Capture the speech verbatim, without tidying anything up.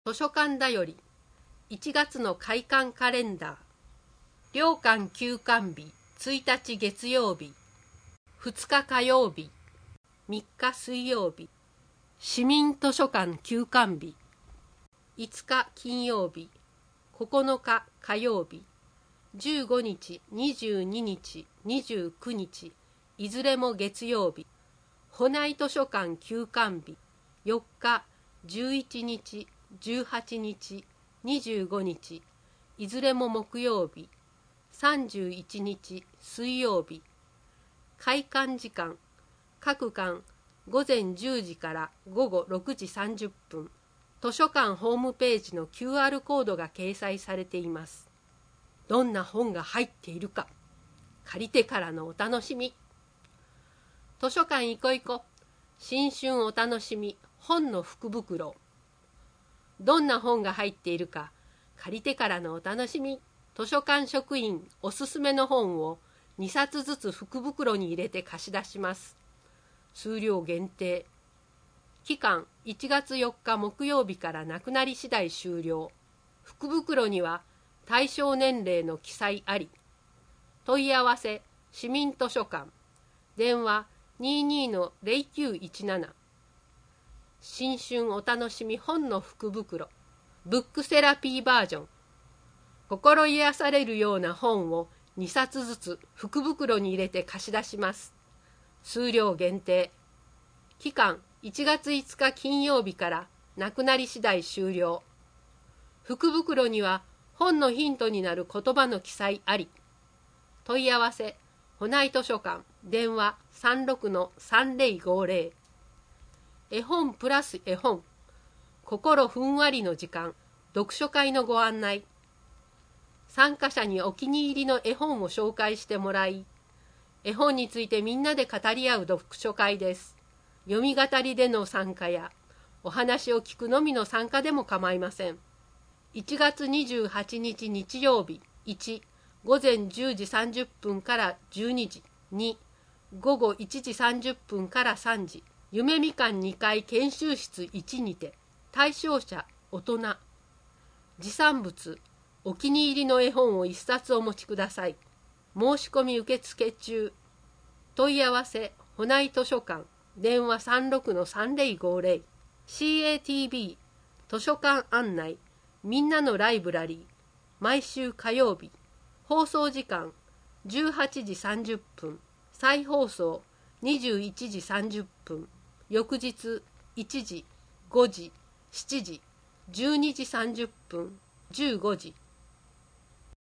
図書館だよりいちがつの開館カレンダー。両館休館日ついたち月曜日、ふつか火曜日、みっか水曜日、市民図書館休館日、いつか金曜日、ここのか火曜日、じゅうごにち、にじゅうににち、にじゅうくにち、いずれも月曜日、保内図書館休館日、よっか、じゅういちにち、じゅうはちにち、にじゅうごにち、いずれも木曜日、さんじゅういちにち水曜日。開館時間、各館ごぜんじゅうじからごごろくじさんじゅっぷん。図書館ホームページの キューアール コードが掲載されています。どんな本が入っているか、借りてからのお楽しみ。図書館いこいこ、新春お楽しみ、本の福袋。どんな本が入っているか、借りてからのお楽しみ。図書館職員おすすめの本をにさつずつ福袋に入れて貸し出します。数量限定。期間いちがつよっか木曜日からなくなり次第終了。福袋には対象年齢の記載あり。問い合わせ市民図書館。電話 にじゅうに のゼロきゅういちなな。新春お楽しみ本の福袋。ブックセラピーバージョン。心癒されるような本をにさつずつ福袋に入れて貸し出します。数量限定。期間いちがついつか金曜日からなくなり次第終了。福袋には本のヒントになる言葉の記載あり。問い合わせ保内図書館。電話 さんろくのさんぜろごぜろ。絵本プラス絵本。心ふんわりの時間。読書会のご案内。参加者にお気に入りの絵本を紹介してもらい、絵本についてみんなで語り合う読書会です。読み語りでの参加や、お話を聞くのみの参加でも構いません。いちがつにじゅうはちにち日曜日、いち、ごぜんじゅうじさんじゅっぷんからじゅうにじ、に、ごごいちじさんじゅっぷんからさんじ、夢みかんにかい研修室いちにて、対象者、大人、持参物、お気に入りの絵本を一冊お持ちください。申し込み受付中。問い合わせ、保内図書館。電話 さんろくのさんぜろごぜろ。シーエーティービー 図書館案内。みんなのライブラリー。毎週火曜日。放送時間じゅうはちじさんじゅっぷん。再放送にじゅういちじさんじゅっぷん。翌日いちじ、ごじ、しちじ、じゅうにじさんじゅっぷん、じゅうごじ。